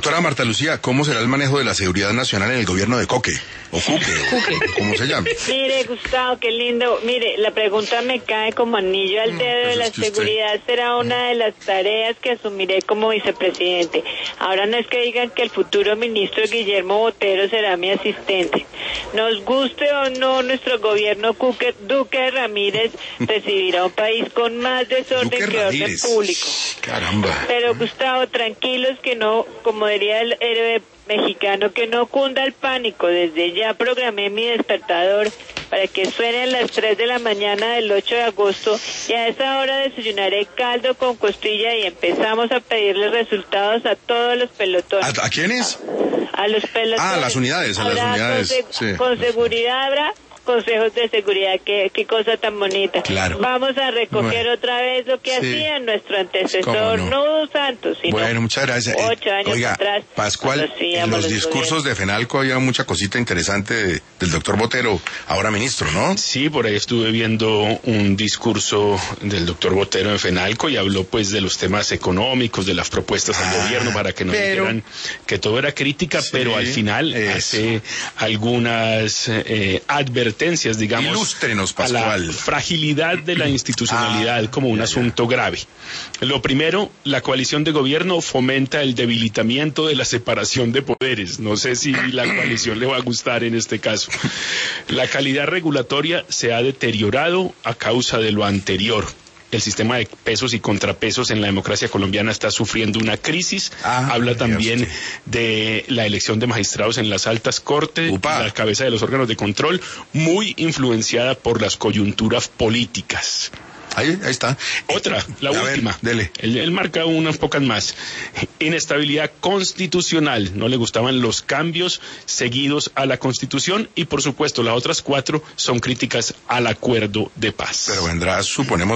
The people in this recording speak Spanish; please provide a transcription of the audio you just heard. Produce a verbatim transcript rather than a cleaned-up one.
Doctora Marta Lucía, ¿cómo será el manejo de la seguridad nacional en el gobierno de Coque? O Cuque, o ¿cómo se llama? Mire, Gustavo, qué lindo. Mire, la pregunta me cae como anillo al dedo. Pues de la es que usted- seguridad será una de las tareas que asumiré como vicepresidente. Ahora no es que digan que el futuro ministro Guillermo Botero será mi asistente. Nos guste o no, nuestro gobierno Cuque, Duque Ramírez recibirá un país con más desorden Duque que orden Ramírez. público. Caramba. Pero Gustavo, tranquilos que no, como diría el héroe mexicano, que no cunda el pánico. Desde ya programé mi despertador para que suene a las tres de la mañana del ocho de agosto y a esa hora desayunaré caldo con costilla y empezamos a pedirle resultados a todos los pelotones. ¿A, a quiénes? A los pelotones. Ah, a las unidades, a las Habrá unidades, Con, sí. con seguridad habrá consejos de seguridad, qué, qué cosa tan bonita. Claro. Vamos a recoger Bueno. otra vez lo que Sí. hacía nuestro antecesor, ¿Cómo no? Nudo Santos. sino Bueno, muchas gracias. Eh, Ocho años Oiga, atrás. Pascual, cuando en hacíamos los los discursos gobiernos. de FENALCO había mucha cosita interesante de- del doctor Botero, ahora ministro, ¿no? Sí, por ahí estuve viendo un discurso del doctor Botero en FENALCO y habló pues de los temas económicos, de las propuestas Ah, al gobierno para que no pero- dijeran que todo era crítica, Sí, pero al final eso. hace algunas eh, advertencias, digamos, Ilústrenos, a la Pascual. fragilidad de la institucionalidad Ah, como un ya, ya. asunto grave. Lo primero, la coalición de gobierno fomenta el debilitamiento de la separación de poderes. No sé si la coalición le va a gustar en este caso. La calidad regulatoria se ha deteriorado a causa de lo anterior. El sistema de pesos y contrapesos en la democracia colombiana está sufriendo una crisis. Ah, Habla ya también usted. de la elección de magistrados en las altas cortes, Upa. la cabeza de los órganos de control, muy influenciada por las coyunturas políticas. Ahí, ahí está. Otra, la A ver, última. dele. Él, él marca unas pocas más. Inestabilidad constitucional. No le gustaban los cambios seguidos a la Constitución y, por supuesto, las otras cuatro son críticas al acuerdo de paz. Pero vendrá, suponemos,